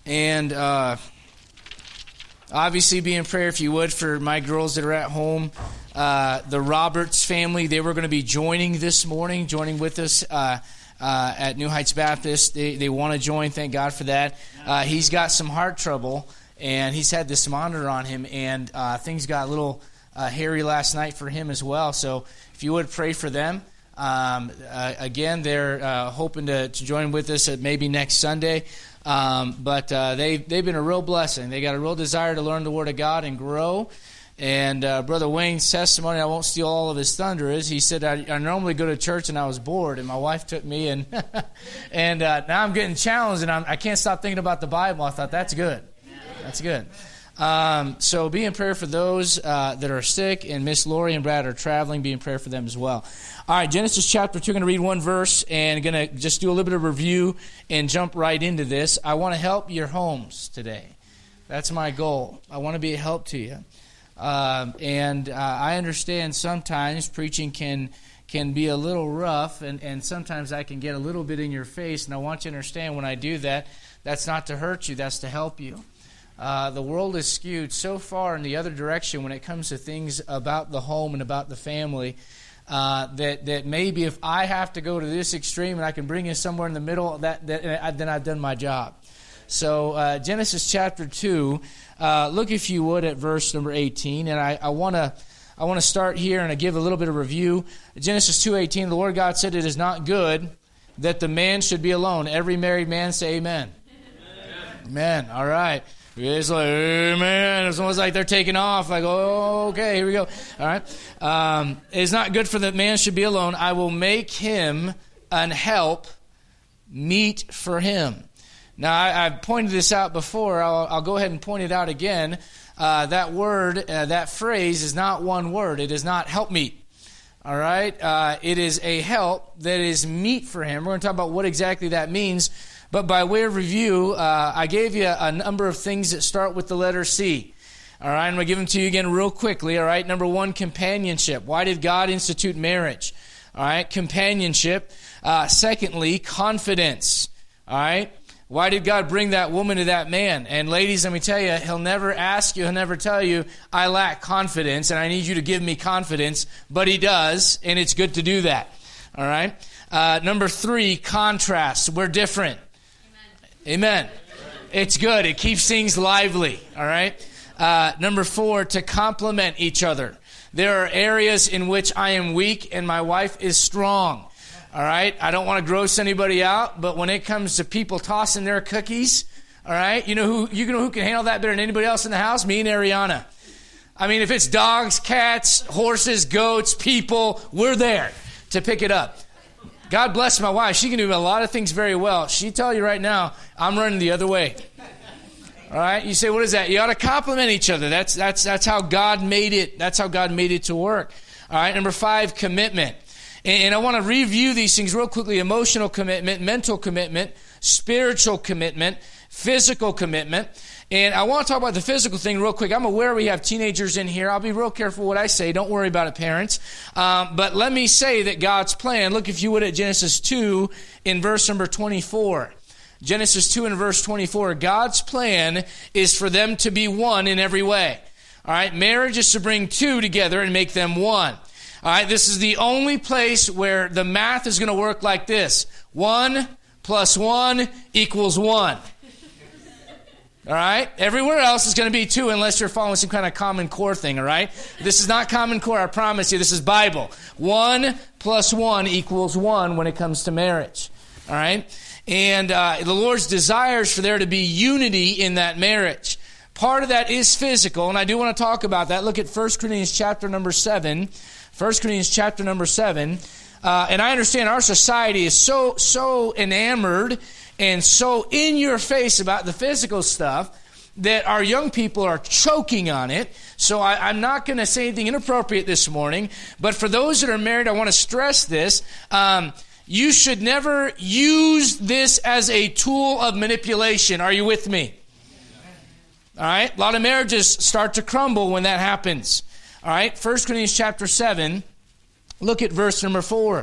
And obviously be in prayer, if you would, for my girls that are at home. The Roberts family, they were going to be joining this morning, joining with us at New Heights Baptist. They want to join. Thank God for that. He's got some heart trouble, and he's had this monitor on him, and things got a little hairy last night for him as well. So if you would pray for them. Again, they're hoping to join with us at maybe next Sunday. But they've been a real blessing. They got a real desire to learn the Word of God and grow. And Brother Wayne's testimony, I won't steal all of his thunder, is he said, I normally go to church and I was bored, and my wife took me, and and now I'm getting challenged, and I can't stop thinking about the Bible. I thought, that's good. That's good. So be in prayer for those that are sick, and Miss Lori and Brad are traveling. Be in prayer for them as well. All right, Genesis chapter 2, going to read one verse, and going to just do a little bit of review and jump right into this. I want to help your homes today. That's my goal. I want to be a help to you. And I understand sometimes preaching can be a little rough, and sometimes I can get a little bit in your face, and I want you to understand when I do that, that's not to hurt you, that's to help you. The world is skewed so far in the other direction when it comes to things about the home and about the family that maybe if I have to go to this extreme and I can bring you somewhere in the middle, then I've done my job. So Genesis chapter 2, look if you would at verse number 18, and I want to start here and I give a little bit of review. Genesis 2:18, the Lord God said, "It is not good that the man should be alone." Every married man say amen. Amen. All right. It's like, amen. It's almost like they're taking off. Like, oh, okay, here we go. All right. It's not good for the man should be alone. I will make him an help meet for him. Now, I've pointed this out before. I'll go ahead and point it out again. That word, that phrase is not one word. It is not help meet. All right. It is a help that is meet for him. We're going to talk about what exactly that means. But by way of review, I gave you a number of things that start with the letter C. All right, I'm going to give them to you again real quickly. All right, number one, companionship. Why did God institute marriage? All right, companionship. Secondly, confidence. All right, why did God bring that woman to that man? And ladies, let me tell you, he'll never ask you, he'll never tell you, I lack confidence and I need you to give me confidence. But he does, and it's good to do that. All right, number three, contrast. We're different. Amen. It's good. It keeps things lively. All right. Number four, to complement each other. There are areas in which I am weak and my wife is strong. All right. I don't want to gross anybody out, but when it comes to people tossing their cookies, all right, you know who can handle that better than anybody else in the house? Me and Ariana. I mean, if it's dogs, cats, horses, goats, people, we're there to pick it up. God bless my wife. She can do a lot of things very well. She tell you right now, I'm running the other way. All right. You say, what is that? You ought to complement each other. That's how God made it. That's how God made it to work. All right. Number five, commitment. And I want to review these things real quickly. Emotional commitment, mental commitment, spiritual commitment, physical commitment. And I want to talk about the physical thing real quick. I'm aware we have teenagers in here. I'll be real careful what I say. Don't worry about it, parents. But let me say that God's plan, look if you would at Genesis 2 in verse number 24. Genesis 2 in verse 24. God's plan is for them to be one in every way. All right, marriage is to bring two together and make them one. All right, this is the only place where the math is going to work like this. 1 + 1 = 1. All right? Everywhere else is going to be 2 unless you're following some kind of Common Core thing, all right? This is not Common Core, I promise you. This is Bible. 1 + 1 = 1 when it comes to marriage. All right? And the Lord's desires for there to be unity in that marriage. Part of that is physical, and I do want to talk about that. Look at 1 Corinthians chapter number 7. 1 Corinthians chapter number 7. And I understand our society is so enamored and so in your face about the physical stuff that our young people are choking on it. So I'm not going to say anything inappropriate this morning. But for those that are married, I want to stress this. You should never use this as a tool of manipulation. Are you with me? All right. A lot of marriages start to crumble when that happens. All right. 1 Corinthians chapter 7. Look at verse number 4.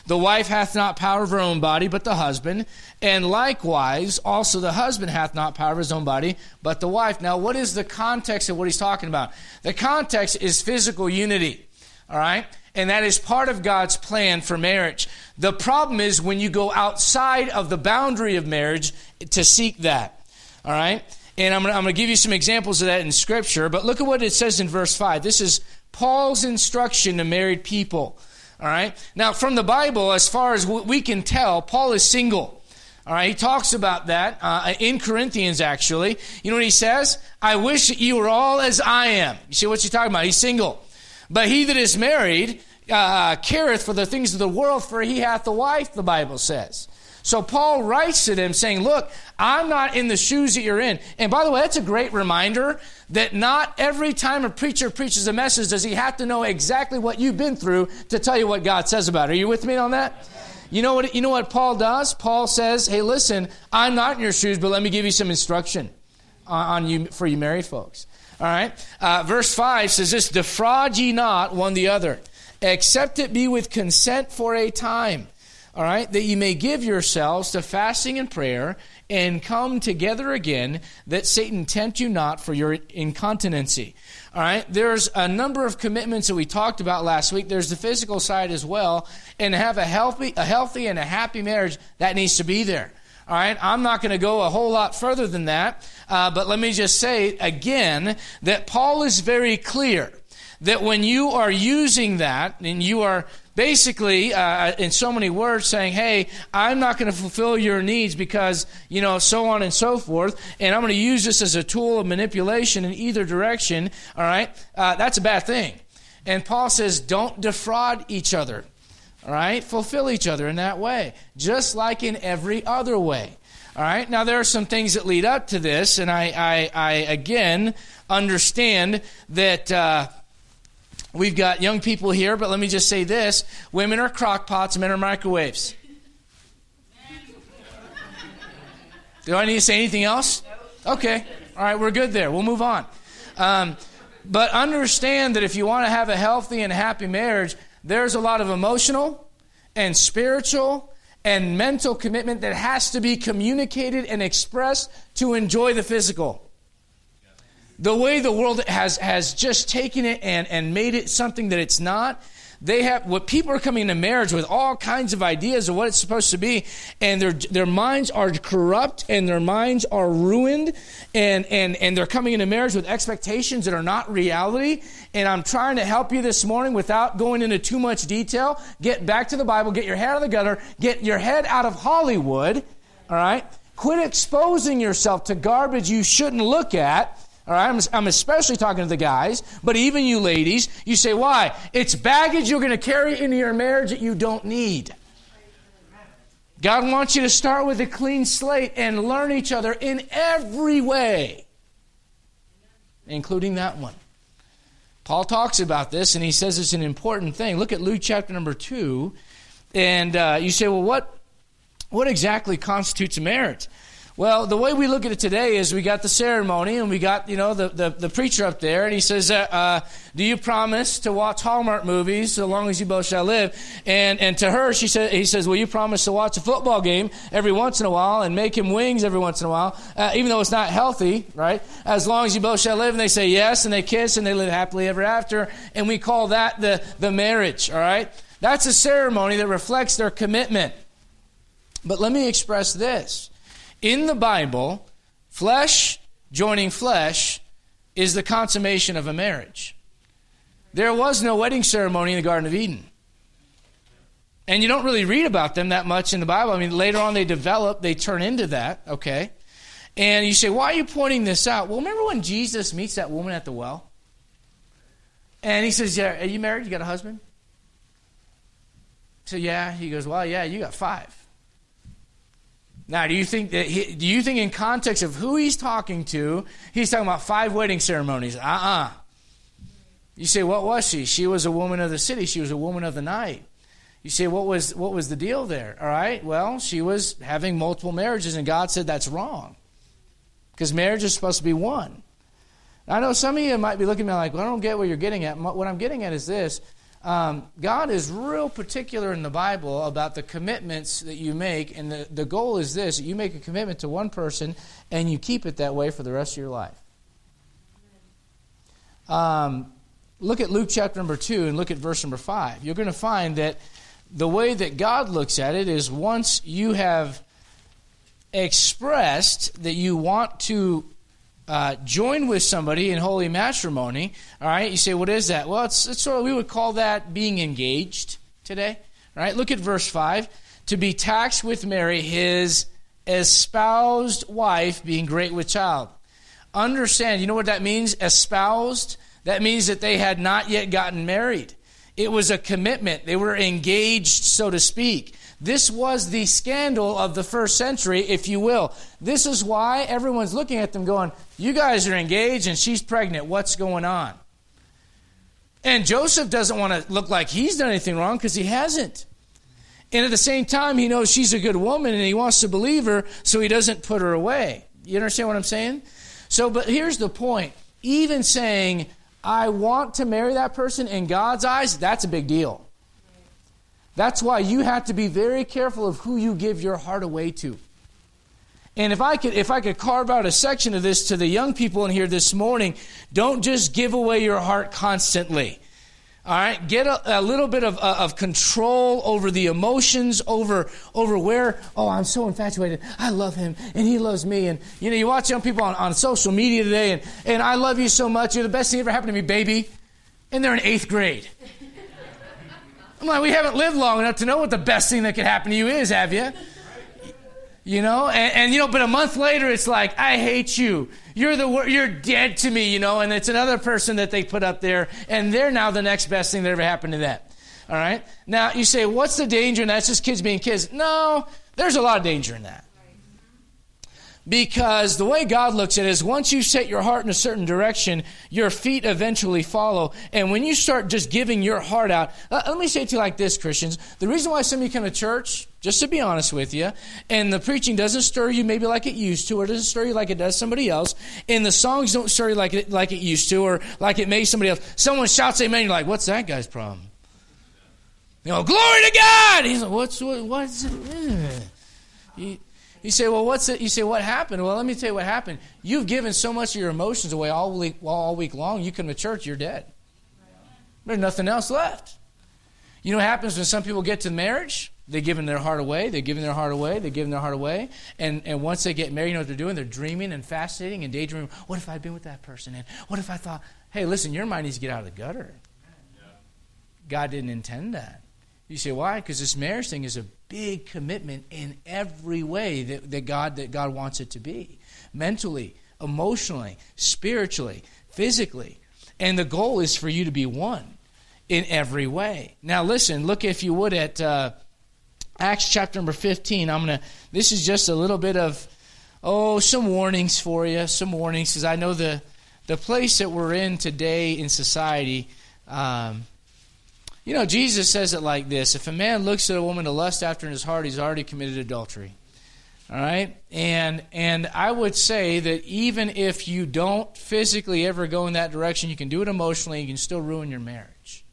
The wife hath not power of her own body, but the husband. And likewise, also the husband hath not power of his own body, but the wife. Now, what is the context of what he's talking about? The context is physical unity. All right? And that is part of God's plan for marriage. The problem is when you go outside of the boundary of marriage to seek that. All right? And I'm going to give you some examples of that in Scripture. But look at what it says in verse 5. This is Paul's instruction to married people. All right? Now, from the Bible, as far as we can tell, Paul is single. All right? He talks about that in Corinthians, actually. You know what he says? I wish that you were all as I am. You see what he's talking about? He's single. But he that is married careth for the things of the world, for he hath a wife, the Bible says. So Paul writes to them saying, look, I'm not in the shoes that you're in. And by the way, that's a great reminder that not every time a preacher preaches a message does he have to know exactly what you've been through to tell you what God says about it. Are you with me on that? You know what Paul does? Paul says, hey, listen, I'm not in your shoes, but let me give you some instruction on you for you married folks. All right? Verse 5 says this, defraud ye not one the other, except it be with consent for a time. All right, that ye may give yourselves to fasting and prayer and come together again, that Satan tempt you not for your incontinency. All right, there's a number of commitments that we talked about last week. There's the physical side as well. And to have a healthy and a happy marriage, that needs to be there. All right, I'm not going to go a whole lot further than that. But let me just say again that Paul is very clear that when you are using that and you are basically, in so many words, saying, hey, I'm not going to fulfill your needs because, so on and so forth, and I'm going to use this as a tool of manipulation in either direction, all right, that's a bad thing. And Paul says, don't defraud each other, all right? Fulfill each other in that way, just like in every other way. All right, now there are some things that lead up to this, and I again understand that we've got young people here, but let me just say this. Women are crock pots, men are microwaves. Do I need to say anything else? Okay. All right, we're good there. We'll move on. But understand that if you want to have a healthy and happy marriage, there's a lot of emotional and spiritual and mental commitment that has to be communicated and expressed to enjoy the physical. The way the world has just taken it and made it something that it's not, what people are coming into marriage with all kinds of ideas of what it's supposed to be, and their minds are corrupt and their minds are ruined, and they're coming into marriage with expectations that are not reality. And I'm trying to help you this morning without going into too much detail. Get back to the Bible, get your head out of the gutter, get your head out of Hollywood, all right? Quit exposing yourself to garbage you shouldn't look at. All right, I'm especially talking to the guys, but even you ladies, you say, why? It's baggage you're going to carry into your marriage that you don't need. God wants you to start with a clean slate and learn each other in every way, including that one. Paul talks about this, and he says it's an important thing. Look at Luke chapter number 2, and you say, well, what exactly constitutes a marriage? Well, the way we look at it today is we got the ceremony and we got, the preacher up there, and he says, do you promise to watch Hallmark movies so long as you both shall live? And to her, he says, will you promise to watch a football game every once in a while and make him wings every once in a while, even though it's not healthy, right? As long as you both shall live. And they say yes, and they kiss, and they live happily ever after. And we call that the marriage, all right? That's a ceremony that reflects their commitment. But let me express this. In the Bible, flesh joining flesh is the consummation of a marriage. There was no wedding ceremony in the Garden of Eden. And you don't really read about them that much in the Bible. I mean, later on they turn into that, okay? And you say, why are you pointing this out? Well, remember when Jesus meets that woman at the well? And he says, yeah, are you married? You got a husband? So, yeah. He goes, well, yeah, you got 5. Now, do you think in context of who he's talking to, he's talking about 5 wedding ceremonies? You say, what was she? She was a woman of the city. She was a woman of the night. You say, what was the deal there? All right, well, she was having multiple marriages, and God said that's wrong. Because marriage is supposed to be one. Now, I know some of you might be looking at me like, well, I don't get what you're getting at. What I'm getting at is this. God is real particular in the Bible about the commitments that you make, and the goal is this: you make a commitment to one person, and you keep it that way for the rest of your life. Look at Luke chapter number 2 and look at verse number 5. You're going to find that the way that God looks at it is once you have expressed that you want to join with somebody in holy matrimony, all right, you say, what is that? Well, it's sort of, we would call that being engaged today. All right, look at verse 5. To be taxed with Mary, his espoused wife, being great with child. Understand, you know what that means, espoused? That means that they had not yet gotten married. It was a commitment. They were engaged, so to speak. This was the scandal of the first century, if you will. This is why everyone's looking at them going, you guys are engaged and she's pregnant. What's going on? And Joseph doesn't want to look like he's done anything wrong because he hasn't. And at the same time, he knows she's a good woman and he wants to believe her, so he doesn't put her away. You understand what I'm saying? So, but here's the point. Even saying, I want to marry that person in God's eyes, that's a big deal. That's why you have to be very careful of who you give your heart away to. And if I could carve out a section of this to the young people in here this morning, don't just give away your heart constantly. All right, get a little bit of control over the emotions, over where, oh, I'm so infatuated. I love him, and he loves me. And, you know, you watch young people on social media today, and I love you so much. You're the best thing ever happened to me, baby. And they're in 8th grade. I'm like, we haven't lived long enough to know what the best thing that could happen to you is, have you? You know, and you know, but a month later, it's like, I hate you. You're dead to me, you know, and it's another person that they put up there, and they're now the next best thing that ever happened to them. All right? Now, you say, what's the danger in that? It's just kids being kids. No, there's a lot of danger in that. Because the way God looks at it is once you set your heart in a certain direction, your feet eventually follow. And when you start just giving your heart out, let me say it to you like this, Christians. The reason why some of you come to church, just to be honest with you, and the preaching doesn't stir you maybe like it used to, or doesn't stir you like it does somebody else, and the songs don't stir you like it used to, or like it may somebody else. Someone shouts amen, you're like, what's that guy's problem? You know, glory to God! He's like, what's it? You say, well, what's it? You say, what happened? Well, let me tell you what happened. You've given so much of your emotions away all week long. You come to church, you're dead. There's nothing else left. You know what happens when some people get to marriage? They're giving their heart away. They're giving their heart away. They're giving their heart away. And once they get married, you know what they're doing? They're dreaming and fascinating and daydreaming. What if I'd been with that person? And what if I thought, hey, listen, your mind needs to get out of the gutter. God didn't intend that. You say, why? Because this marriage thing is a big commitment in every way that God wants it to be. Mentally, emotionally, spiritually, physically. And the goal is for you to be one in every way. Now listen, look if you would at Acts chapter number 15. This is just a little bit of, some warnings for you. Some warnings, because I know the place that we're in today in society, you know, Jesus says it like this. If a man looks at a woman to lust after in his heart, he's already committed adultery. All right? And I would say that even if you don't physically ever go in that direction, you can do it emotionally, you can still ruin your marriage.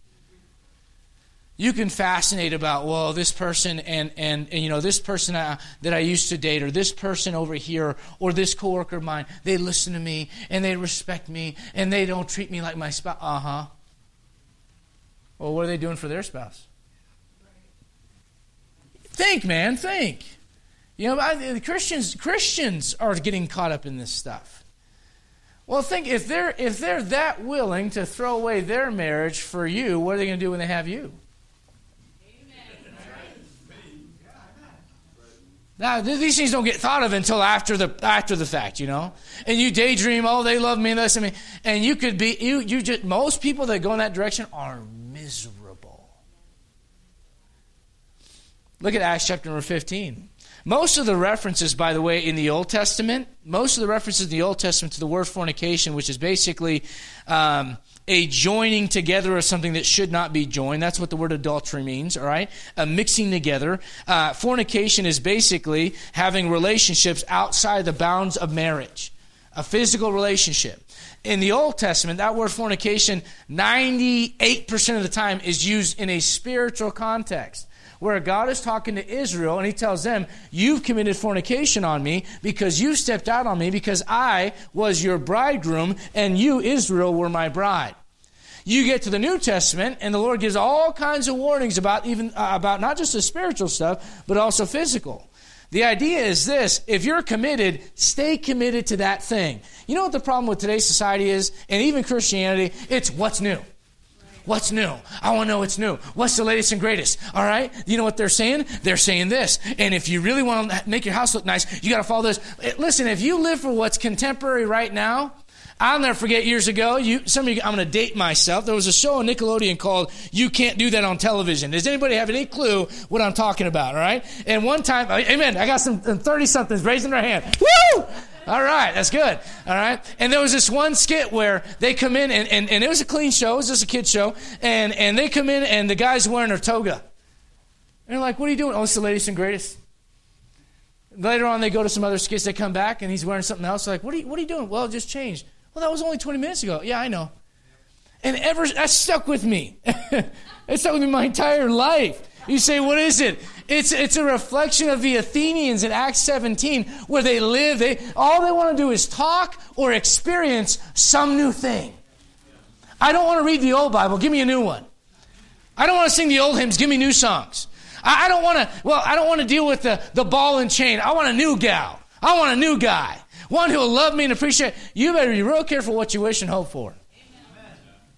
You can fascinate about, well, this person and you know, this person that I used to date, or this person over here, or this coworker of mine, they listen to me, and they respect me, and they don't treat me like my spouse. Uh-huh. Well, what are they doing for their spouse? Think, man, think. You know, Christians are getting caught up in this stuff. Well, think if they're that willing to throw away their marriage for you, what are they going to do when they have you? Now, these things don't get thought of until after the fact, you know. And you daydream, oh, they love me, listen to me, and you could be most people that go in that direction are miserable. Look at Acts chapter number 15. Most of the references, by the way, in the Old Testament, to the word fornication, which is basically a joining together of something that should not be joined. That's what the word adultery means, all right? A mixing together. Fornication is basically having relationships outside the bounds of marriage. A physical relationship. In the Old Testament, that word fornication, 98% of the time is used in a spiritual context, where God is talking to Israel and he tells them, you've committed fornication on me because you stepped out on me because I was your bridegroom and you, Israel, were my bride. You get to the New Testament and the Lord gives all kinds of warnings about about not just the spiritual stuff, but also physical. The idea is this: if you're committed, stay committed to that thing. You know what the problem with today's society is, and even Christianity? It's what's new. What's new? I want to know what's new. What's the latest and greatest? All right? You know what they're saying? They're saying this. And if you really want to make your house look nice, you got to follow this. Listen, if you live for what's contemporary right now, I'll never forget years ago, some of you, I'm going to date myself. There was a show on Nickelodeon called You Can't Do That on Television. Does anybody have any clue what I'm talking about, all right? And one time, amen, I got some 30-somethings raising their hand. Woo! All right, that's good. All right. And there was this one skit where they come in, and it was a clean show. It was just a kid's show. And they come in, and the guy's wearing a toga. And they're like, what are you doing? Oh, it's the latest and greatest. Later on, they go to some other skits. They come back, and he's wearing something else. They're like, what are you doing? Well, it just changed. Well, that was only 20 minutes ago. Yeah, I know. And that stuck with me. It stuck with me my entire life. You say, what is it? It's a reflection of the Athenians in Acts 17, where they live. All they want to do is talk or experience some new thing. I don't want to read the old Bible. Give me a new one. I don't want to sing the old hymns. Give me new songs. I don't want to deal with the ball and chain. I want a new gal. I want a new guy. One who will love me and appreciate. You better be real careful what you wish and hope for. Amen.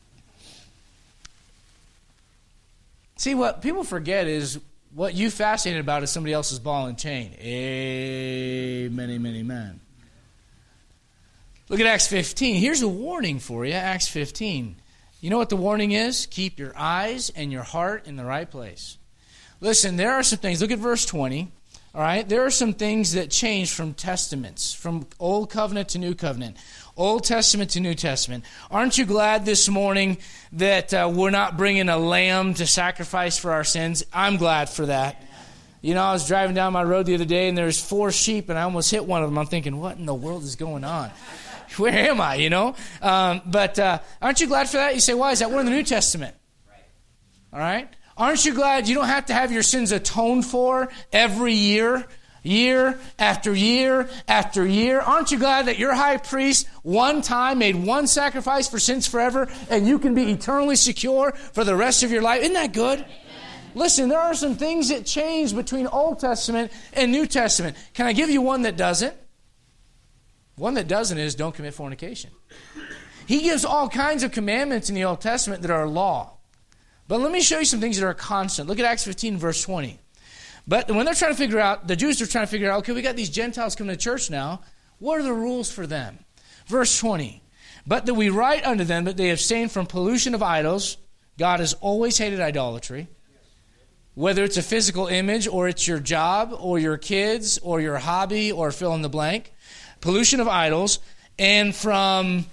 See, what people forget is what you fascinated about is somebody else's ball and chain. Amen, amen, amen. Look at Acts 15. Here's a warning for you, Acts 15. You know what the warning is? Keep your eyes and your heart in the right place. Listen, there are some things. Look at verse 20. All right, there are some things that change from testaments, from Old Covenant to New Covenant, Old Testament to New Testament. Aren't you glad this morning that we're not bringing a lamb to sacrifice for our sins? I'm glad for that. You know, I was driving down my road the other day, and there's 4 sheep, and I almost hit one of them. I'm thinking, what in the world is going on? Where am I, you know? But aren't you glad for that? You say, why is that? We're in the New Testament. All right? Aren't you glad you don't have to have your sins atoned for every year, year after year after year? Aren't you glad that your high priest one time made one sacrifice for sins forever and you can be eternally secure for the rest of your life? Isn't that good? Amen. Listen, there are some things that change between Old Testament and New Testament. Can I give you one that doesn't? One that doesn't is don't commit fornication. He gives all kinds of commandments in the Old Testament that are law. But let me show you some things that are constant. Look at Acts 15, verse 20. But when they're trying to figure out, the Jews are trying to figure out, okay, we got these Gentiles coming to church now. What are the rules for them? Verse 20. But that we write unto them that they abstain from pollution of idols. God has always hated idolatry. Whether it's a physical image or it's your job or your kids or your hobby or fill in the blank. Pollution of idols. And from...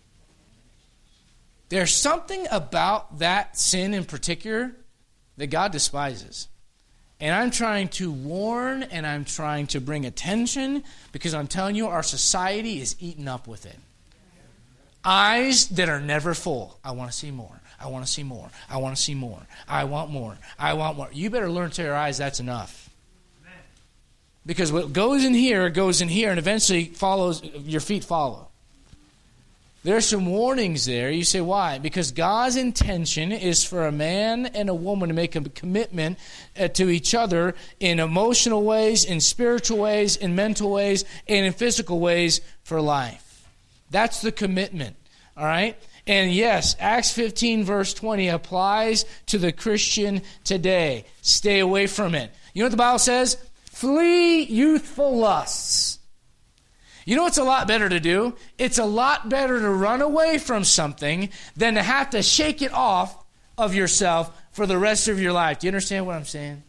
There's something about that sin in particular that God despises. And I'm trying to warn and I'm trying to bring attention because I'm telling you our society is eaten up with it. Eyes that are never full. I want to see more. I want to see more. I want to see more. I want more. I want more. You better learn to tell your eyes that's enough. Because what goes in here, and eventually follows. Your feet follow. There's some warnings there. You say, why? Because God's intention is for a man and a woman to make a commitment to each other in emotional ways, in spiritual ways, in mental ways, and in physical ways for life. That's the commitment. All right? And yes, Acts 15 verse 20 applies to the Christian today. Stay away from it. You know what the Bible says? Flee youthful lusts. You know what's a lot better to do? It's a lot better to run away from something than to have to shake it off of yourself for the rest of your life. Do you understand what I'm saying?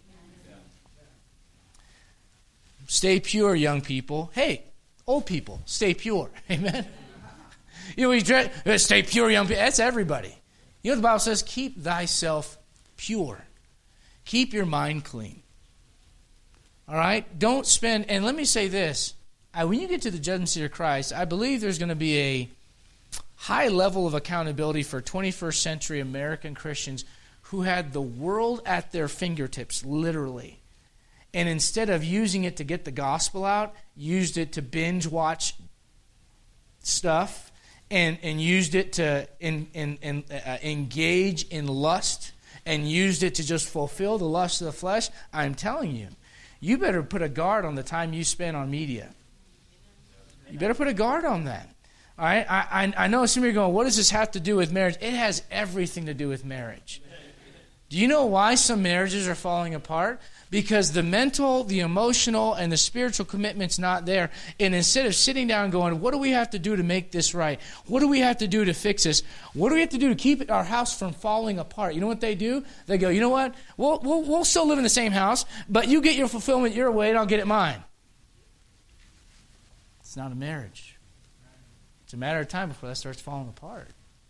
Stay pure, young people. Hey, old people, stay pure. Amen? You know, stay pure, young people. That's everybody. You know what the Bible says? Keep thyself pure. Keep your mind clean. All right? Don't spend, and let me say this. when you get to the judgment seat of Christ, I believe there's going to be a high level of accountability for 21st century American Christians who had the world at their fingertips, literally. And instead of using it to get the gospel out, used it to binge watch stuff and used it to engage in lust and used it to just fulfill the lust of the flesh. I'm telling you, you better put a guard on the time you spend on media. You better put a guard on that. All right? I know some of you are going, what does this have to do with marriage? It has everything to do with marriage. Do you know why some marriages are falling apart? Because the mental, the emotional, and the spiritual commitment's not there. And instead of sitting down and going, what do we have to do to make this right? What do we have to do to fix this? What do we have to do to keep our house from falling apart? You know what they do? They go, you know what? We'll still live in the same house, but you get your fulfillment your way and I'll get it mine. It's not a marriage. It's a matter of time before that starts falling apart.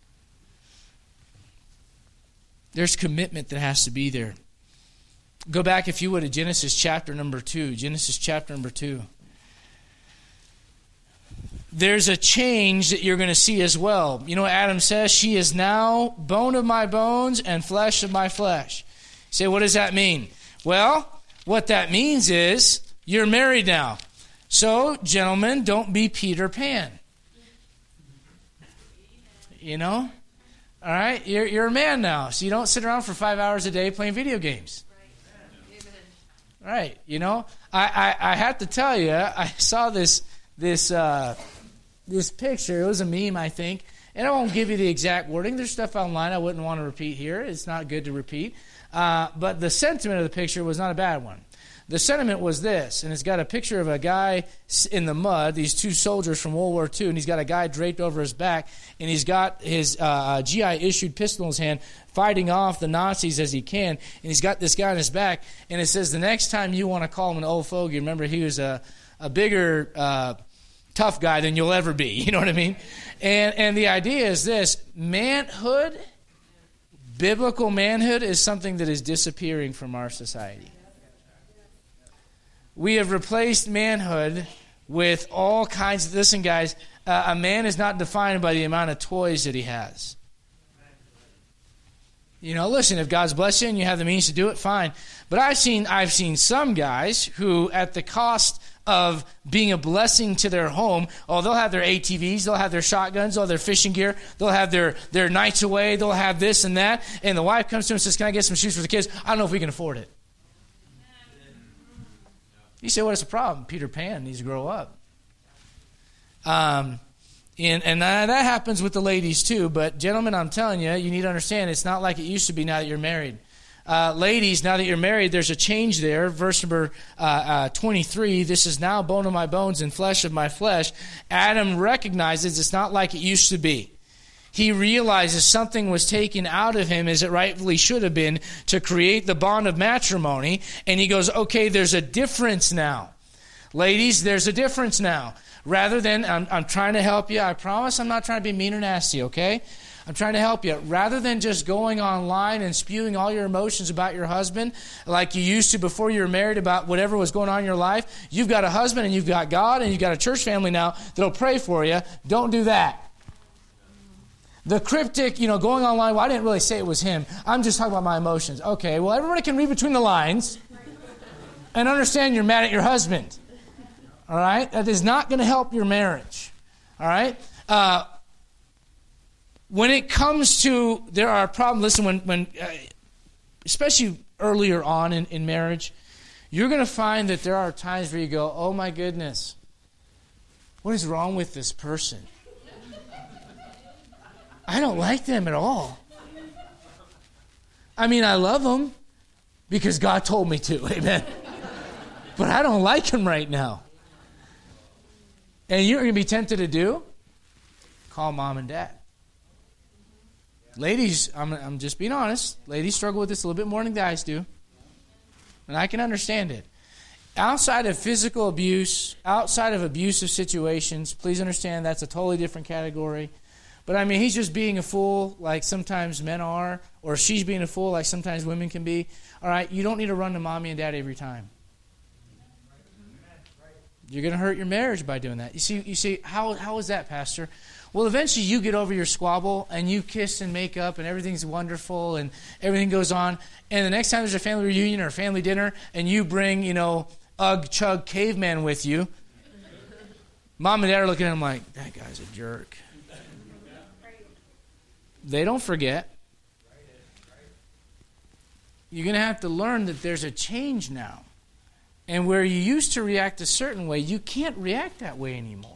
There's commitment that has to be there. Go back, if you would, to Genesis chapter number 2. Genesis chapter number 2. There's a change that you're going to see as well. You know what Adam says? She is now bone of my bones and flesh of my flesh. You say, what does that mean? Well, what that means is you're married now. So, gentlemen, don't be Peter Pan. You know? All right? You're a man now, so you don't sit around for 5 hours a day playing video games. Right, you know, I have to tell you, I saw this picture. It was a meme, I think, and I won't give you the exact wording. There's stuff online I wouldn't want to repeat here. It's not good to repeat. But the sentiment of the picture was not a bad one. The sentiment was this, and it's got a picture of a guy in the mud, these two soldiers from World War II, and he's got a guy draped over his back, and he's got his GI-issued pistol in his hand, fighting off the Nazis as he can, and he's got this guy on his back, and it says the next time you want to call him an old fogey, remember he was a bigger, tough guy than you'll ever be, you know what I mean? And the idea is this, manhood, biblical manhood is something that is disappearing from our society. We have replaced manhood with all kinds of... Listen, guys, a man is not defined by the amount of toys that he has. You know, listen, if God's blessed you and you have the means to do it, fine. But I've seen some guys who, at the cost of being a blessing to their home, they'll have their ATVs, they'll have their shotguns, they'll have their fishing gear, they'll have their nights away, they'll have this and that, and the wife comes to him and says, can I get some shoes for the kids? I don't know if we can afford it. You say, what's the problem? Peter Pan needs to grow up. And that happens with the ladies too. But gentlemen, I'm telling you, you need to understand it's not like it used to be now that you're married. Ladies, now that you're married, there's a change there. Verse number 23, this is now bone of my bones and flesh of my flesh. Adam recognizes it's not like it used to be. He realizes something was taken out of him as it rightfully should have been to create the bond of matrimony. And he goes, okay, there's a difference now. Ladies, there's a difference now. Rather than, I'm trying to help you. I promise I'm not trying to be mean or nasty, okay? I'm trying to help you. Rather than just going online and spewing all your emotions about your husband like you used to before you were married about whatever was going on in your life, you've got a husband and you've got God and you've got a church family now that'll pray for you. Don't do that. The cryptic, going online, well, I didn't really say it was him. I'm just talking about my emotions. Okay, well, everybody can read between the lines and understand you're mad at your husband. All right? That is not going to help your marriage. All right? When it comes to, there are problems, listen, when especially earlier on in marriage, you're going to find that there are times where you go, oh my goodness, what is wrong with this person? I don't like them at all. I mean, I love them because God told me to, amen. But I don't like them right now. And you're going to be tempted to do? Call mom and dad. Ladies, I'm just being honest. Ladies struggle with this a little bit more than guys do. And I can understand it. Outside of physical abuse, outside of abusive situations, please understand that's a totally different category. But I mean, he's just being a fool like sometimes men are, or she's being a fool like sometimes women can be. All right, you don't need to run to mommy and daddy every time. You're going to hurt your marriage by doing that. You see, how is that, Pastor? Well, eventually you get over your squabble and you kiss and make up and everything's wonderful and everything goes on. And the next time there's a family reunion or a family dinner and you bring, Ugg Chug Caveman with you, Mom and Dad are looking at him like, that guy's a jerk. They don't forget. You're going to have to learn that there's a change now. And where you used to react a certain way, you can't react that way anymore.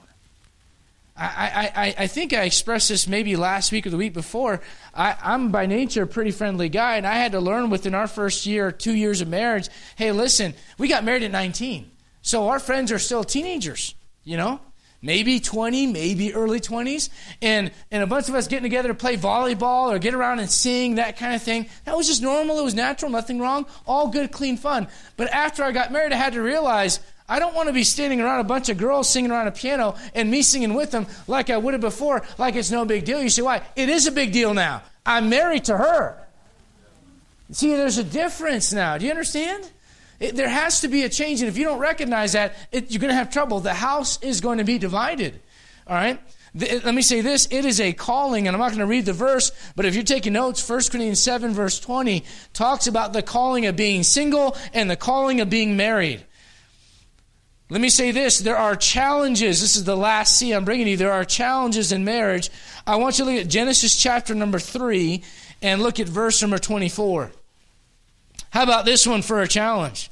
I think I expressed this maybe last week or the week before. I'm by nature a pretty friendly guy, and I had to learn within our first year, 2 years of marriage, hey, listen, we got married at 19. So our friends are still teenagers, maybe 20, maybe early 20s. And a bunch of us getting together to play volleyball or get around and sing, that kind of thing. That was just normal. It was natural, nothing wrong. All good, clean fun. But after I got married, I had to realize I don't want to be standing around a bunch of girls singing around a piano and me singing with them like I would have before, like it's no big deal. You say, why? It is a big deal now. I'm married to her. See, there's a difference now. Do you understand? There has to be a change, and if you don't recognize that, you're going to have trouble. The house is going to be divided. All right? Let me say this. It is a calling, and I'm not going to read the verse, but if you're taking notes, 1 Corinthians 7, verse 20, talks about the calling of being single and the calling of being married. Let me say this. There are challenges. This is the last C I'm bringing you. There are challenges in marriage. I want you to look at Genesis chapter number 3 and look at verse number 24. How about this one for a challenge?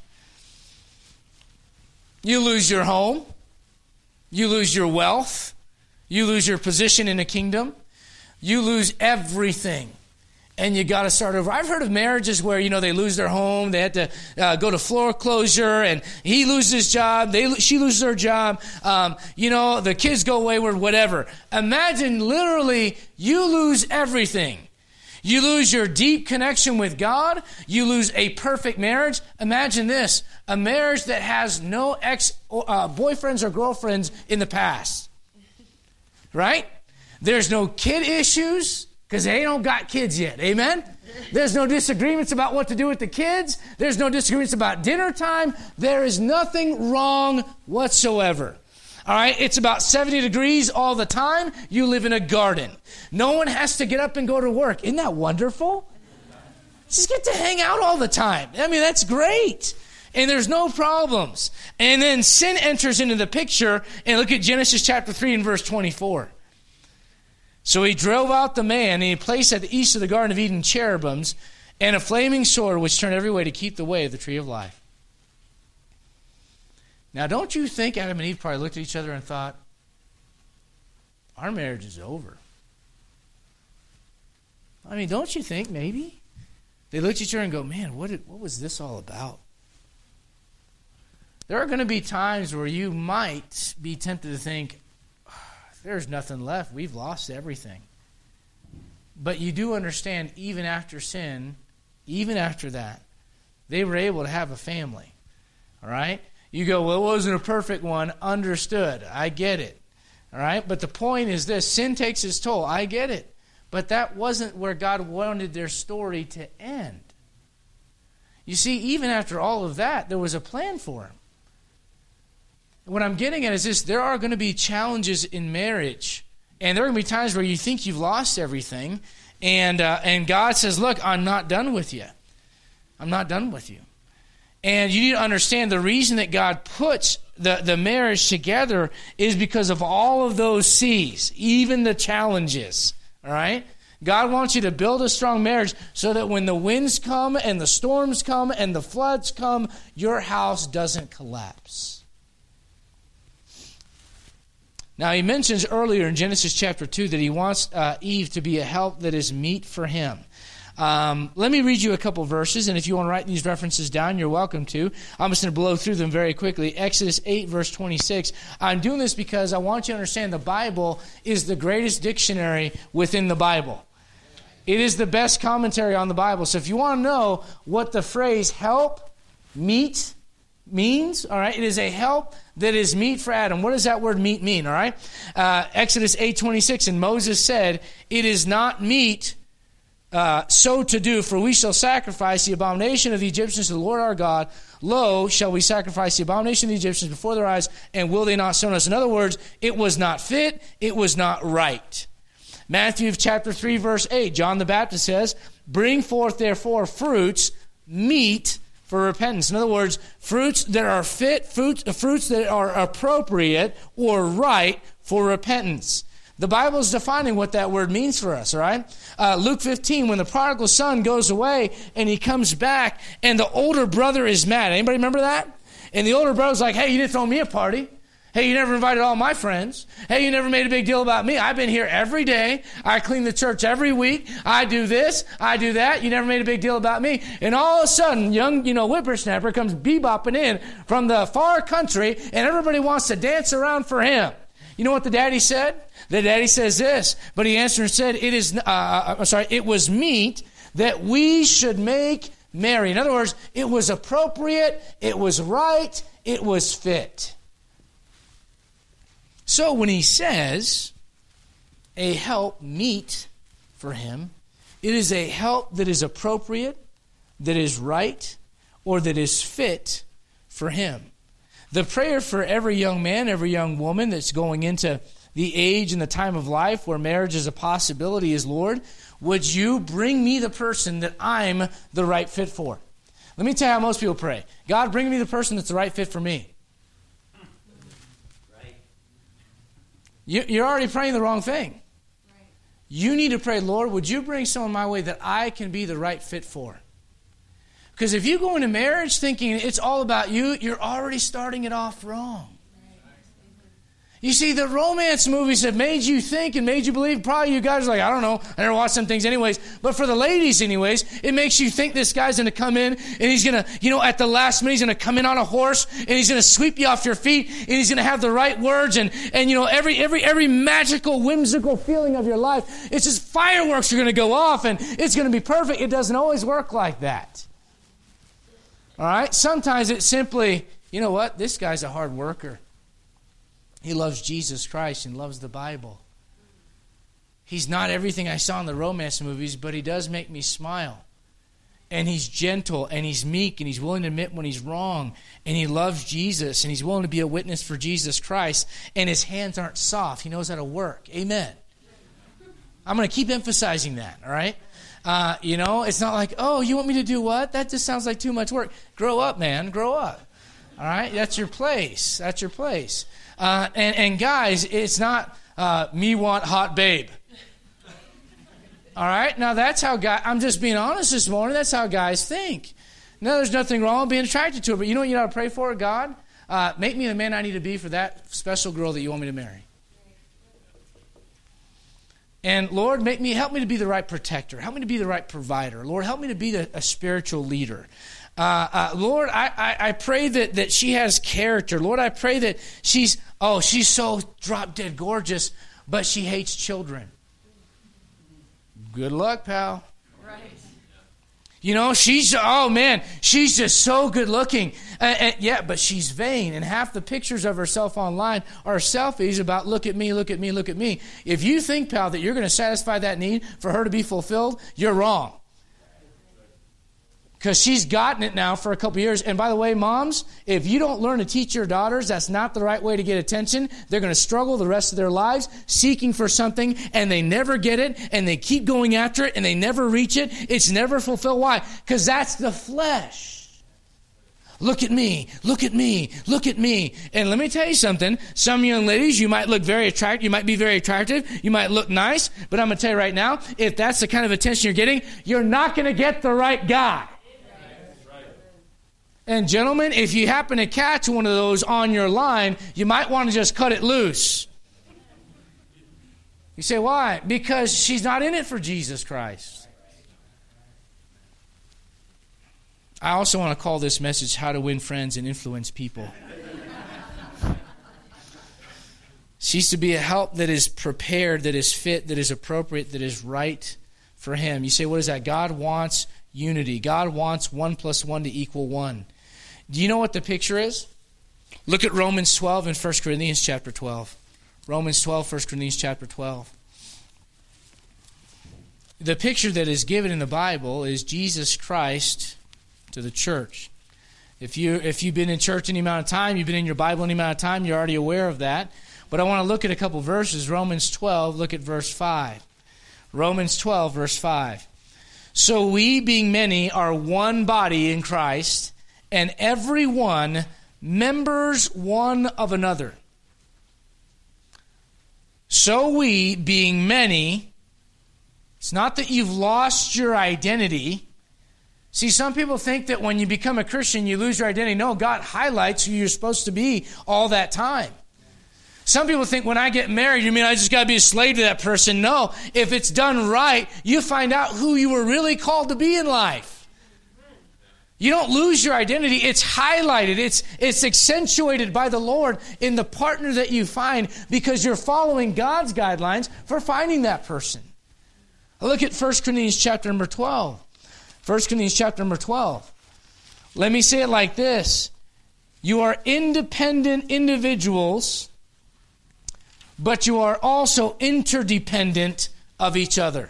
You lose your home. You lose your wealth. You lose your position in the kingdom. You lose everything. And you got to start over. I've heard of marriages where, they lose their home. They had to go to foreclosure, and he loses his job. She loses her job. The kids go wayward, whatever. Imagine literally you lose everything. You lose your deep connection with God. You lose a perfect marriage. Imagine this, a marriage that has no boyfriends or girlfriends in the past. Right? There's no kid issues because they don't got kids yet. Amen? There's no disagreements about what to do with the kids. There's no disagreements about dinner time. There is nothing wrong whatsoever. All right, it's about 70 degrees all the time. You live in a garden. No one has to get up and go to work. Isn't that wonderful? Just get to hang out all the time. I mean, that's great. And there's no problems. And then sin enters into the picture. And look at Genesis chapter 3 and verse 24. So he drove out the man, and he placed at the east of the Garden of Eden cherubims and a flaming sword which turned every way to keep the way of the tree of life. Now, don't you think Adam and Eve probably looked at each other and thought, our marriage is over? I mean, don't you think maybe? They looked at each other and go, man, what was this all about? There are going to be times where you might be tempted to think, there's nothing left. We've lost everything. But you do understand, even after sin, even after that, they were able to have a family. All right? You go, well, it wasn't a perfect one. Understood. I get it. All right? But the point is this. Sin takes its toll. I get it. But that wasn't where God wanted their story to end. You see, even after all of that, there was a plan for him. What I'm getting at is this. There are going to be challenges in marriage. And there are going to be times where you think you've lost everything. And God says, look, I'm not done with you. I'm not done with you. And you need to understand the reason that God puts the marriage together is because of all of those C's, even the challenges. All right? God wants you to build a strong marriage so that when the winds come and the storms come and the floods come, your house doesn't collapse. Now, he mentions earlier in Genesis chapter 2 that he wants Eve to be a help that is meet for him. Let me read you a couple verses, and if you want to write these references down, you're welcome to. I'm just going to blow through them very quickly. Exodus 8, verse 26. I'm doing this because I want you to understand the Bible is the greatest dictionary within the Bible. It is the best commentary on the Bible. So if you want to know what the phrase help, meet, means, all right, it is a help that is meet for Adam. What does that word meet mean, all right? Exodus 8:26, and Moses said, it is not meet so to do, for we shall sacrifice the abomination of the Egyptians to the Lord our God. Lo, shall we sacrifice the abomination of the Egyptians before their eyes, and will they not stone us? In other words, it was not fit, it was not right. Matthew chapter 3, verse 8, John the Baptist says, bring forth therefore fruits, meet for repentance. In other words, fruits that are fit, fruits that are appropriate or right for repentance. The Bible is defining what that word means for us, all right? Luke 15, when the prodigal son goes away and he comes back and the older brother is mad. Anybody remember that? And the older brother's like, hey, you didn't throw me a party. Hey, you never invited all my friends. Hey, you never made a big deal about me. I've been here every day. I clean the church every week. I do this. I do that. You never made a big deal about me. And all of a sudden, young, whippersnapper comes bebopping in from the far country, and everybody wants to dance around for him. You know what the daddy said? The daddy says this, but he answered and said, it was meet that we should make merry. In other words, it was appropriate, it was right, it was fit. So when he says a help meet for him, it is a help that is appropriate, that is right, or that is fit for him. The prayer for every young man, every young woman that's going into the age and the time of life where marriage is a possibility is, Lord, would you bring me the person that I'm the right fit for? Let me tell you how most people pray. God, bring me the person that's the right fit for me. You're already praying the wrong thing. You need to pray, Lord, would you bring someone my way that I can be the right fit for? Because if you go into marriage thinking it's all about you, you're already starting it off wrong. You see, the romance movies have made you think and made you believe, probably you guys are like, I don't know, I never watched some things anyways. But for the ladies anyways, it makes you think this guy's going to come in and he's going to, at the last minute, he's going to come in on a horse and he's going to sweep you off your feet and he's going to have the right words and every magical, whimsical feeling of your life. It's just fireworks are going to go off and it's going to be perfect. It doesn't always work like that. All right? Sometimes it's simply, you know what? This guy's a hard worker. He loves Jesus Christ and loves the Bible. He's not everything I saw in the romance movies, but he does make me smile. And he's gentle and he's meek and he's willing to admit when he's wrong. And he loves Jesus and he's willing to be a witness for Jesus Christ. And his hands aren't soft. He knows how to work. Amen. I'm going to keep emphasizing that, all right? It's not like, oh, you want me to do what? That just sounds like too much work. Grow up, man. Grow up. All right? That's your place. That's your place. And guys, it's not me want hot babe. All right? Now, that's how guys, I'm just being honest this morning, that's how guys think. No, there's nothing wrong with being attracted to her, but you know what you got to pray for? God, make me the man I need to be for that special girl that you want me to marry. And Lord, help me to be the right protector. Help me to be the right provider. Lord, help me to be a spiritual leader. Lord, I pray that she has character. Lord, I pray that she's so drop dead gorgeous, but she hates children. Good luck, pal. Right. She's just so good looking. But she's vain. And half the pictures of herself online are selfies about look at me, look at me, look at me. If you think, pal, that you're going to satisfy that need for her to be fulfilled, you're wrong. Because she's gotten it now for a couple years. And by the way, moms, if you don't learn to teach your daughters that's not the right way to get attention, they're going to struggle the rest of their lives seeking for something, and they never get it, and they keep going after it, and they never reach it. It's never fulfilled. Why? Because that's the flesh. Look at me, look at me, look at me. And let me tell you something. Some young ladies, you might look very attractive. You might be very attractive. You might look nice. But I'm going to tell you right now, if that's the kind of attention you're getting, you're not going to get the right guy. And gentlemen, if you happen to catch one of those on your line, you might want to just cut it loose. You say, why? Because she's not in it for Jesus Christ. I also want to call this message How to Win Friends and Influence People. She's to be a help that is prepared, that is fit, that is appropriate, that is right for him. You say, what is that? God wants unity. God wants 1 + 1 = 1. Do you know what the picture is? Look at Romans 12 and 1 Corinthians chapter 12. Romans 12, 1 Corinthians chapter 12. the picture that is given in the Bible is Jesus Christ to the church. If you've been in church any amount of time, you've been in your Bible any amount of time, you're already aware of that. But I want to look at a couple verses. Romans 12, look at verse 5. Romans 12, verse 5. So we, being many, are one body in Christ, and every one members one of another. So we, being many, it's not that you've lost your identity. See, some people think that when you become a Christian, you lose your identity. No, God highlights who you're supposed to be all that time. Some people think when I get married, you mean I just got to be a slave to that person? No, if it's done right, you find out who you were really called to be in life. You don't lose your identity. It's highlighted. It's accentuated by the Lord in the partner that you find because you're following God's guidelines for finding that person. Look at 1 Corinthians chapter number 12. 1 Corinthians chapter number 12. Let me say it like this. You are independent individuals, but you are also interdependent of each other.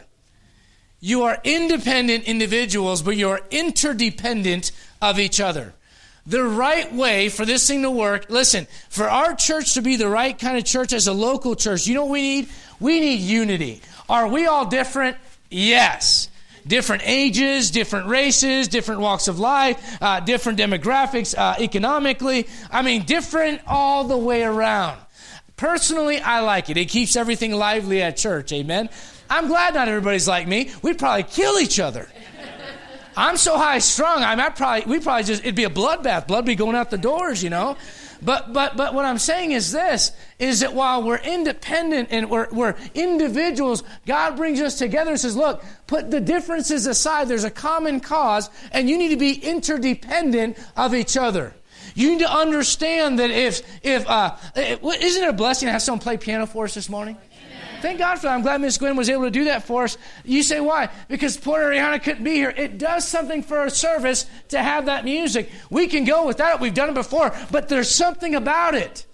You are independent individuals, but you are interdependent of each other. The right way for this thing to work, listen, for our church to be the right kind of church as a local church, you know what we need? We need unity. Are we all different? Yes. Different ages, different races, different walks of life, different demographics, economically. I mean, different all the way around. Personally, I like it. It keeps everything lively at church. Amen. I'm glad not everybody's like me. We'd probably kill each other. I'm so high strung. It'd be a bloodbath. Blood be going out the doors, you know. But what I'm saying is this, is that while we're independent and we're individuals, God brings us together and says, look, put the differences aside. There's a common cause, and you need to be interdependent of each other. You need to understand that isn't it a blessing to have someone play piano for us this morning? Thank God for that. I'm glad Miss Gwen was able to do that for us. You say, why? Because poor Ariana couldn't be here. It does something for our service to have that music. We can go without it. We've done it before. But there's something about it.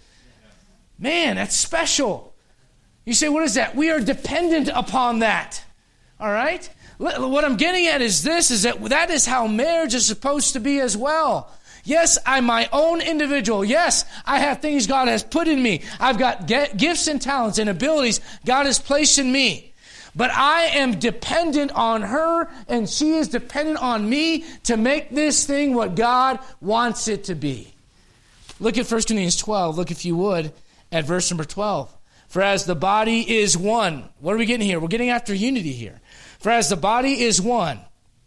Man, that's special. You say, what is that? We are dependent upon that. All right? What I'm getting at is this, is that is how marriage is supposed to be as well. Yes, I'm my own individual. Yes, I have things God has put in me. I've got gifts and talents and abilities God has placed in me. But I am dependent on her, and she is dependent on me to make this thing what God wants it to be. Look at 1 Corinthians 12. Look, if you would, at verse number 12. For as the body is one. What are we getting here? We're getting after unity here. For as the body is one,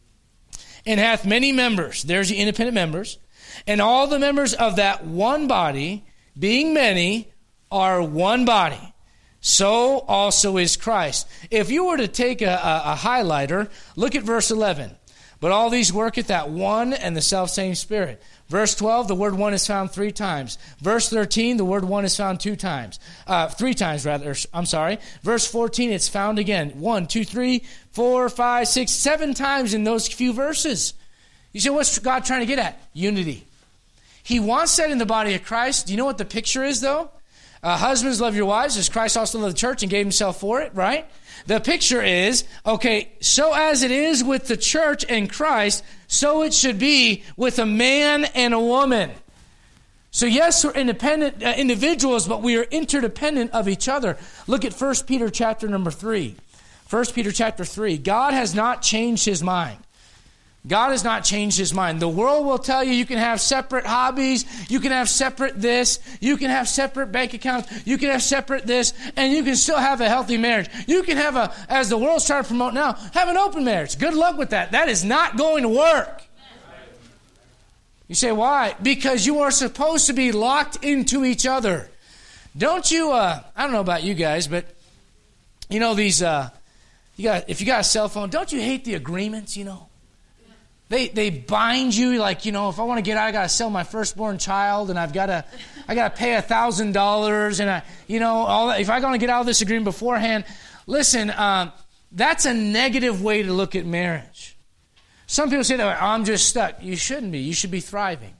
and hath many members. There's the independent members. And all the members of that one body, being many, are one body. So also is Christ. If you were to take a highlighter, look at verse 11. But all these worketh that one and the selfsame Spirit. Verse 12, the word one is found 3 times. Verse 13, the word one is found 2 times. 3 times, rather. I'm sorry. Verse 14, it's found again. 1, 2, 3, 4, 5, 6, 7 times in those few verses. You say, what's God trying to get at? Unity. He wants that in the body of Christ. Do you know what the picture is, though? Husbands, love your wives as Christ also loved the church and gave himself for it, right? The picture is, okay, so as it is with the church and Christ, so it should be with a man and a woman. So yes, we're independent individuals, but we are interdependent of each other. Look at 1 Peter chapter number 3. 1 Peter chapter 3. God has not changed his mind. God has not changed his mind. The world will tell you can have separate hobbies, you can have separate this, you can have separate bank accounts, you can have separate this, and you can still have a healthy marriage. You can have as the world's trying to promote now, have an open marriage. Good luck with that. That is not going to work. You say, why? Because you are supposed to be locked into each other. Don't you, I don't know about you guys, but you know these, if you got a cell phone, don't you hate the agreements, you know? They bind you, like, you know, if I want to get out, I got to sell my firstborn child, and I got to pay $1,000, and all that. If I want to get out of this agreement beforehand, listen, that's a negative way to look at marriage. Some people say that I'm just stuck. You shouldn't be. You should be thriving.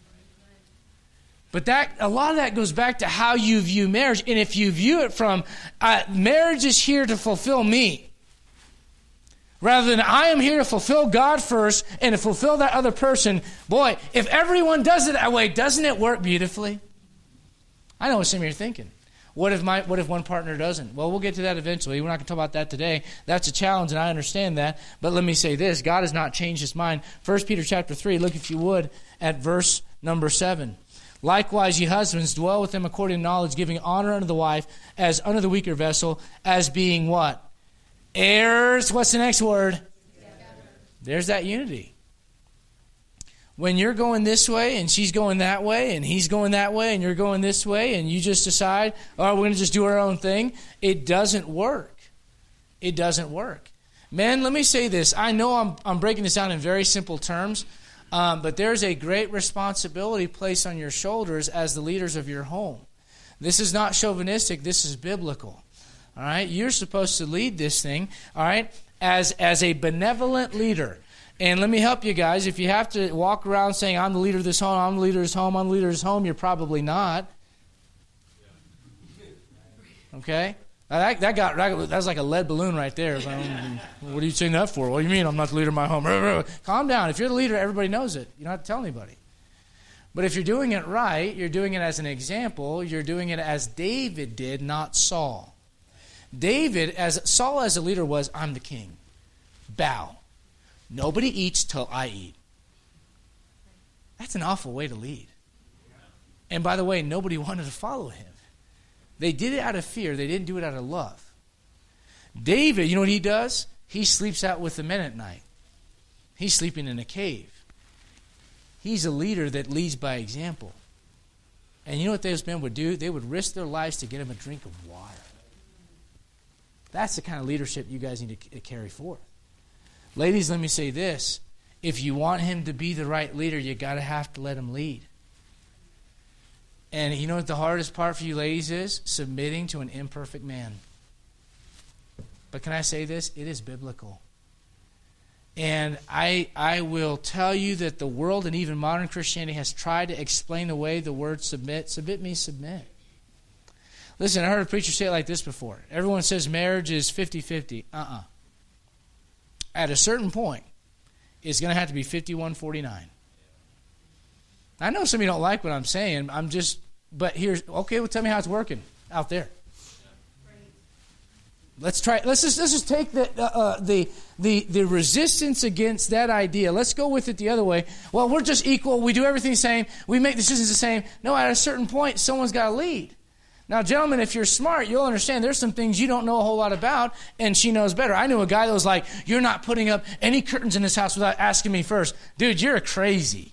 But a lot of that goes back to how you view marriage, and if you view it from marriage is here to fulfill me. Rather than I am here to fulfill God first and to fulfill that other person. Boy, if everyone does it that way, doesn't it work beautifully? I know what some of you are thinking. What if one partner doesn't? Well, we'll get to that eventually. We're not going to talk about that today. That's a challenge, and I understand that. But let me say this. God has not changed his mind. 1 Peter chapter 3, look if you would at verse number 7. Likewise, ye husbands, dwell with them according to knowledge, giving honor unto the wife as unto the weaker vessel, as being what? Heirs. What's the next word? Together. There's that unity. When you're going this way and she's going that way and he's going that way and you're going this way and you just decide, oh, we're going to just do our own thing, it doesn't work. It doesn't work. Men, let me say this. I know I'm breaking this down in very simple terms, but there's a great responsibility placed on your shoulders as the leaders of your home. This is not chauvinistic. This is biblical. All right? You're supposed to lead this thing, all right, as a benevolent leader. And let me help you guys. If you have to walk around saying, I'm the leader of this home, I'm the leader of this home, I'm the leader of this home, you're probably not. Okay? That was like a lead balloon right there. What are you saying that for? What do you mean I'm not the leader of my home? Calm down. If you're the leader, everybody knows it. You don't have to tell anybody. But if you're doing it right, you're doing it as an example, you're doing it as David did, not Saul. Saul as a leader was, I'm the king. Bow. Nobody eats till I eat. That's an awful way to lead. And by the way, nobody wanted to follow him. They did it out of fear. They didn't do it out of love. David, you know what he does? He sleeps out with the men at night. He's sleeping in a cave. He's a leader that leads by example. And you know what those men would do? They would risk their lives to get him a drink of water. That's the kind of leadership you guys need to carry forth. Ladies, let me say this. If you want him to be the right leader, you got to have to let him lead. And you know what the hardest part for you ladies is? Submitting to an imperfect man. But can I say this? It is biblical. And I will tell you that the world and even modern Christianity has tried to explain away the word submit. Submit means submit. Listen, I heard a preacher say it like this before. Everyone says marriage is 50-50. At a certain point, it's going to have to be 51-49. I know some of you don't like what I'm saying. But okay, well, tell me how it's working out there. Let's try. Let's just take the resistance against that idea. Let's go with it the other way. Well, we're just equal. We do everything the same. We make decisions the same. No, at a certain point, someone's got to lead. Now, gentlemen, if you're smart, you'll understand there's some things you don't know a whole lot about, and she knows better. I knew a guy that was like, you're not putting up any curtains in this house without asking me first. Dude, you're crazy.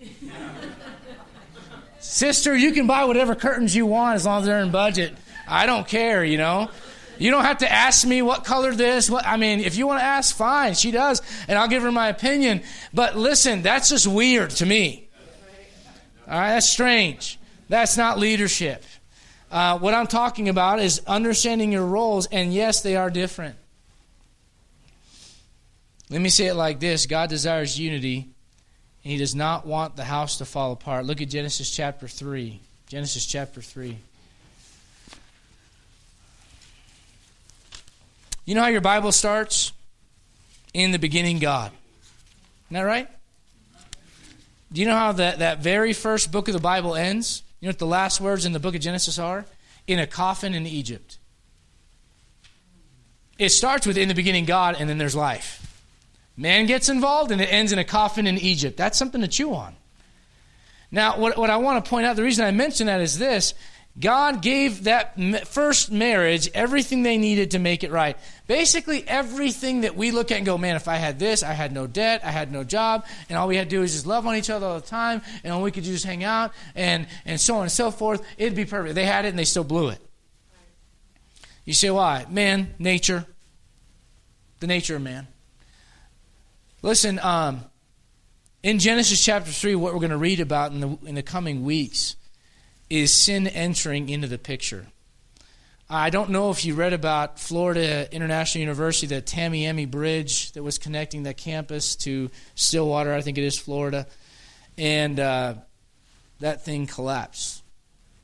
Sister, you can buy whatever curtains you want as long as they're in budget. I don't care, you know. You don't have to ask me what color this. If you want to ask, fine. She does, and I'll give her my opinion. But listen, that's just weird to me. All right, that's strange. That's not leadership. What I'm talking about is understanding your roles, and yes, they are different. Let me say it like this. God desires unity, and he does not want the house to fall apart. Look at Genesis chapter 3. Genesis chapter 3. You know how your Bible starts? In the beginning, God. Isn't that right? Do you know how that very first book of the Bible ends? You know what the last words in the book of Genesis are? In a coffin in Egypt. It starts with in the beginning God, and then there's life. Man gets involved, and it ends in a coffin in Egypt. That's something to chew on. Now, what I want to point out, the reason I mention that is this. God gave that first marriage everything they needed to make it right. Basically, everything that we look at and go, man, if I had this, I had no debt, I had no job, and all we had to do is just love on each other all the time, and all we could do is hang out, and so on and so forth, it'd be perfect. They had it, and they still blew it. You say, why? Man, nature. The nature of man. Listen, in Genesis chapter 3, what we're going to read about in the coming weeks is sin entering into the picture. I don't know if you read about Florida International University, the Tamiami Bridge that was connecting that campus to Stillwater, I think it is Florida, and that thing collapsed.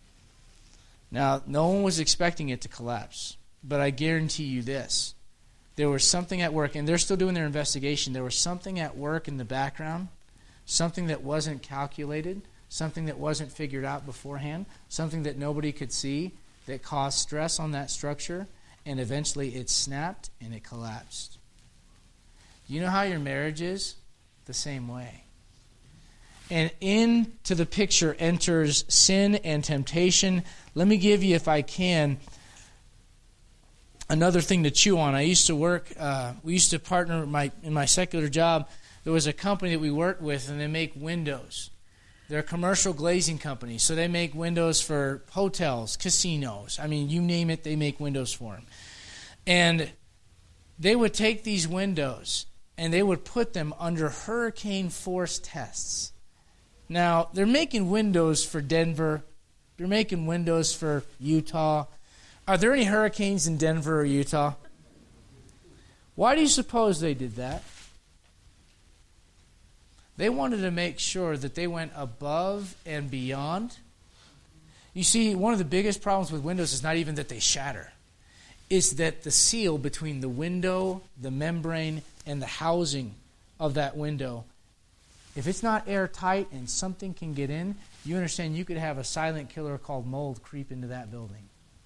Now, no one was expecting it to collapse, but I guarantee you this. there was something at work, and they're still doing their investigation. There was something at work in the background, something that wasn't calculated, something that wasn't figured out beforehand, something that nobody could see that caused stress on that structure, and eventually it snapped and it collapsed. You know how your marriage is? The same way. And into the picture enters sin and temptation. Let me give you, if I can, another thing to chew on. I used to work, we used to partner in my secular job. There was a company that we worked with, and they make windows. They're a commercial glazing company, so they make windows for hotels, casinos. I mean, you name it, they make windows for them. And they would take these windows, and they would put them under hurricane force tests. Now, they're making windows for Denver. They're making windows for Utah. Are there any hurricanes in Denver or Utah? Why do you suppose they did that? They wanted to make sure that they went above and beyond. You see, one of the biggest problems with windows is not even that they shatter. It's that the seal between the window, the membrane, and the housing of that window, if it's not airtight and something can get in, you understand you could have a silent killer called mold creep into that building.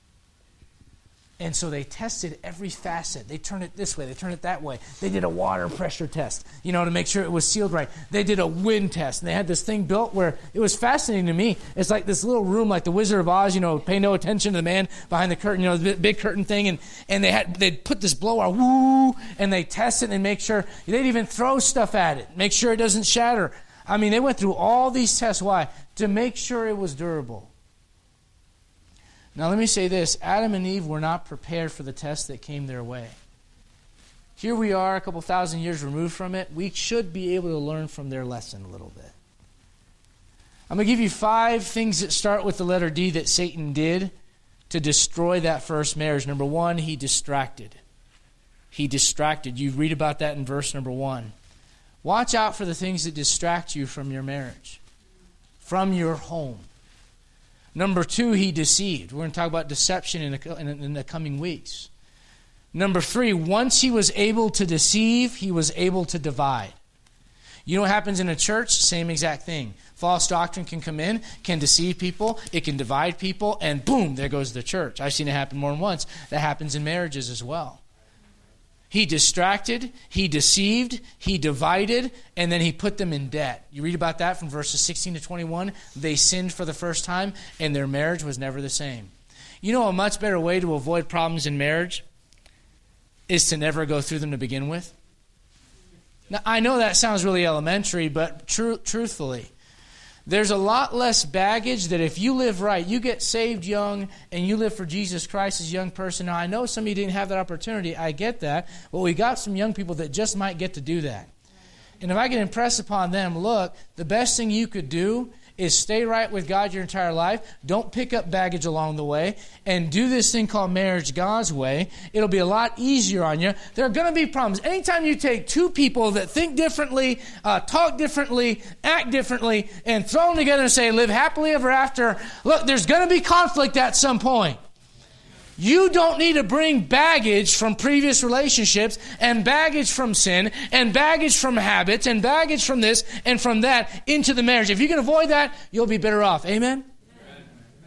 And so they tested every facet. They turned it this way. They turned it that way. They did a water pressure test, to make sure it was sealed right. They did a wind test. And they had this thing built where it was fascinating to me. It's like this little room like the Wizard of Oz, pay no attention to the man behind the curtain, the big curtain thing. And they'd put this blower, woo, and they test it and make sure. They'd even throw stuff at it, make sure it doesn't shatter. I mean, they went through all these tests. Why? To make sure it was durable. Now let me say this, Adam and Eve were not prepared for the test that came their way. Here we are, a couple thousand years removed from it. We should be able to learn from their lesson a little bit. I'm going to give you 5 things that start with the letter D that Satan did to destroy that first marriage. Number 1, he distracted. He distracted. You read about that in verse number 1. Watch out for the things that distract you from your marriage, from your home. Number 2, he deceived. We're going to talk about deception in the coming weeks. Number 3, once he was able to deceive, he was able to divide. You know what happens in a church? Same exact thing. False doctrine can come in, can deceive people, it can divide people, and boom, there goes the church. I've seen it happen more than once. That happens in marriages as well. He distracted, he deceived, he divided, and then he put them in debt. You read about that from verses 16 to 21. They sinned for the first time, and their marriage was never the same. You know a much better way to avoid problems in marriage is to never go through them to begin with? Now, I know that sounds really elementary, but truthfully, there's a lot less baggage that if you live right, you get saved young and you live for Jesus Christ as a young person. Now, I know some of you didn't have that opportunity. I get that. But we got some young people that just might get to do that. And if I can impress upon them, look, the best thing you could do is stay right with God your entire life. Don't pick up baggage along the way. And do this thing called marriage God's way. It'll be a lot easier on you. There are going to be problems. Anytime you take 2 people that think differently, talk differently, act differently, and throw them together and say, live happily ever after, look, there's going to be conflict at some point. You don't need to bring baggage from previous relationships and baggage from sin and baggage from habits and baggage from this and from that into the marriage. If you can avoid that, you'll be better off. Amen? Amen.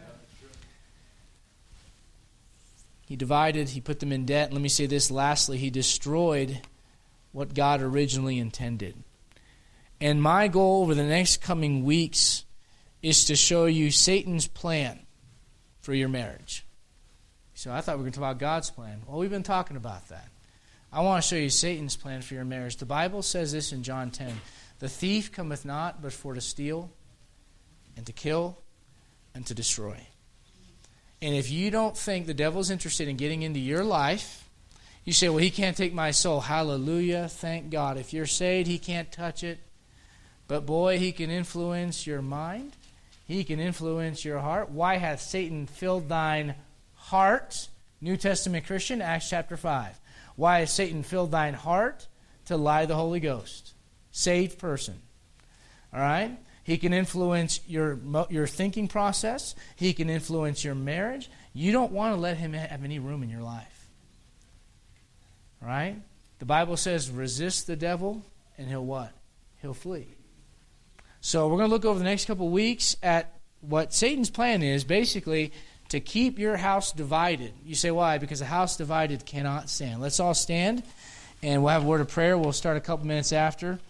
He divided, he put them in debt. Let me say this lastly, he destroyed what God originally intended. And my goal over the next coming weeks is to show you Satan's plan for your marriage. So I thought we were going to talk about God's plan. Well, we've been talking about that. I want to show you Satan's plan for your marriage. The Bible says this in John 10. The thief cometh not but for to steal and to kill and to destroy. And if you don't think the devil's interested in getting into your life, you say, well, he can't take my soul. Hallelujah. Thank God. If you're saved, he can't touch it. But boy, he can influence your mind. He can influence your heart. Why hath Satan filled thine heart? New Testament Christian, Acts chapter 5. Why has Satan filled thine heart? To lie the Holy Ghost. Saved person. All right? He can influence your thinking process. He can influence your marriage. You don't want to let him have any room in your life. All right? The Bible says, resist the devil, and he'll what? He'll flee. So we're going to look over the next couple of weeks at what Satan's plan is, basically, to keep your house divided. You say, why? Because a house divided cannot stand. Let's all stand, and we'll have a word of prayer. We'll start a couple minutes after.